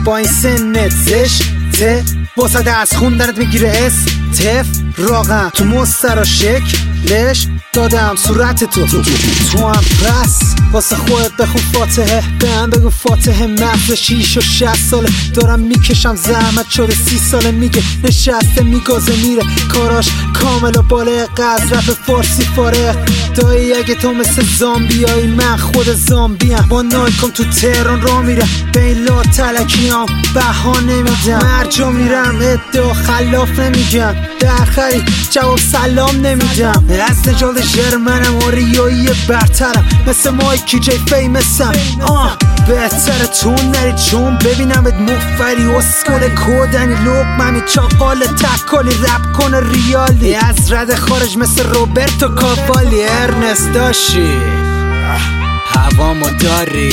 با این سنت زش ته واسه از خوندنت میگیره اس تف راغم تو مستر و شکلش دادم صورت تو هم پس واسه خودت بخون فاتحه به هم بگو فاتحه. مغز 6 و 60 ساله دارم میکشم زحمت شده 30 ساله میگه نشسته میگازه میره کاراش کامل و بالغ از رپ فارسی فارغ. دایی اگه تو مثل زامبیایی من خود زامبیم با نایکم تو تهران را میرم به این لا تلکیام بها نمیدم مرجا میرم ادعا خلاف نمیگم در خری جواب سلام نمیدم از نجال جرمنم و ریایی برترم مثل مایکی جی فیمسم بهتره تو نری چون ببینمت مفری اسکل کودنی لقممی چاقال تکالی رپ کنه ریالی از رد خارج مثل روبرتو کاوالی ارنست داشی هوامو داری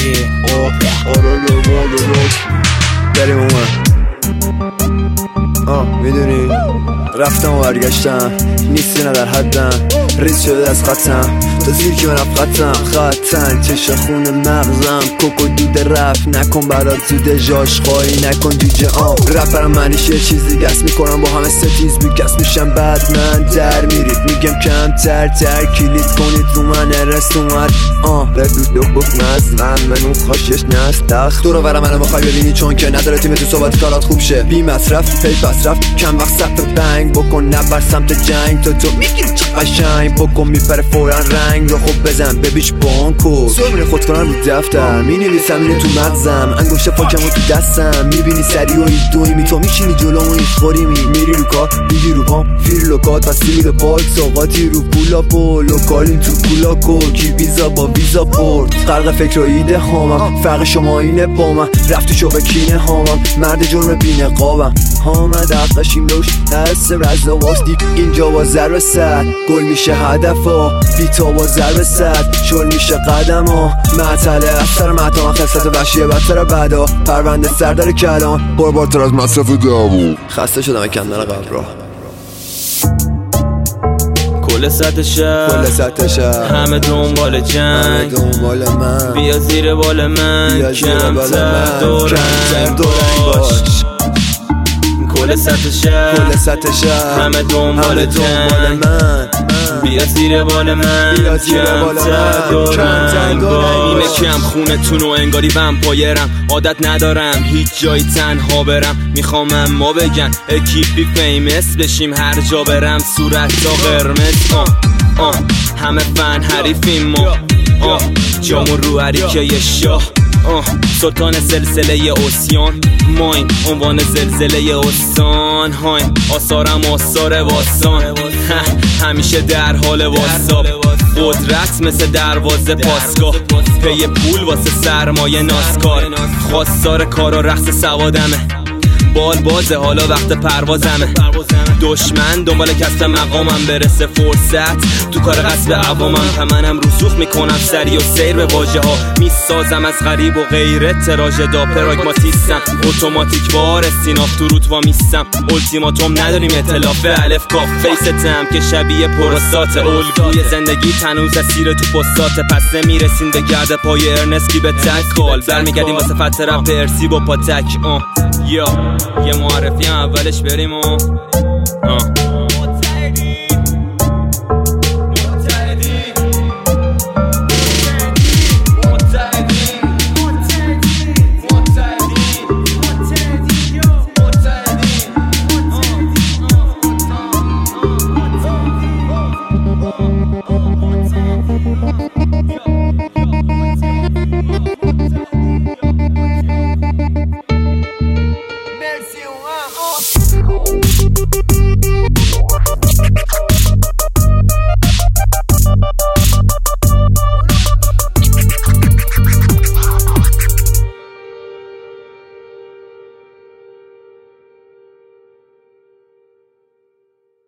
بریم اومد میدونی رفتم و برگشتم نیستی نه در حدم ریز شده از خطم تا زیر که من خطن چشم خون مغزم کوکو دود رفت نکن برات زوده جاش خواهی نکن جوجه رپرم منیش یه چیزی گست میکنم با همه ستیز بیگست میشم بعد من در میرید میگم کمتر کلید کنید رو من ارست اومد ردود دو بک مزغم منو خاشش نست تخت دورو برم منو بخوای ببینی چون که نداره تیم تو صحبت کارات خوب شه بی مصرف پی پس رفت کم وقت سخت بنگ بکن نبر سمت جنگ تو میگیری چه قشنگ بکن میپره فورا رنگ رو خوب بزن ببیش بانکو سر میره خود کنم رو دفتر مینویسم میره تو مغزم انگشت پاکمو تو دستم میبینی سری و دویمی تو میشینی جلو و این خوریمی میری رو کار دیگی رو پام فیر لوکات پس میره پاک ساقاتی رو پولا پول لوکالین تو پولا کوکی ویزا با ویزا پورت غرق فکر و ایده هامم فرق شما اینه با من رفتی شو بکینه هامم مرد جرم بینه قابم آمد عقلشیم روش دست رزا واستی اینجا با ضرب صد گل میشه هدفا بیتا با ضرب صد شل میشه قدم ها معطله اثر معتام خصلت وحشیه بدتر بعدا پرونده سردر کلان بارتر از مصرف دعوا خسته شدم کندن قبل را کل سطح شهر همه دنبال جنگ من بیا زیر بال من کمتر دورنگ باش کل سطح شهر همه دنبال جنگ بیا زیر بال من کمتر دورنگ باش نیمه کم خونتونو انگاری ومپایرم عادت ندارم هیچ جایی تنها برم میخوام اما بگن اکیپی فیمس بشیم هر جا برم صورت تا قرمز همه فن حریفیم ما جامون رو حریکه شاه سلطان سلسله اوسیان ماین عنوان زلزله استان های آثارم آثار واسان همیشه در حال واساب قدرت مثل دروازه پاسگاه پی پول واسه سرمایه ناسکار خواستار کار و رقص سوادمه بال بازه حالا وقت پروازمه دشمن دنبال کسب مقامم برسه فرصت تو کار قصب عوامم همنم رسوخ میکنم سری و سیر به واژه ها میسازم از غریب و غیره تراژدا پراگماتیستم اتوماتیک وار استیناف تو روت وامیستم التیماتوم نداریم ائتلاف الف کاف فیستم که شبیه پروستات الگوی زندگی تنوز اسیر تو پستات پس نمیرسین به گرد پای ارنسکی به تک کال برمیگردیم واسه فتح رپ ارسی با پاتک یا یه معرفی اولش بریم و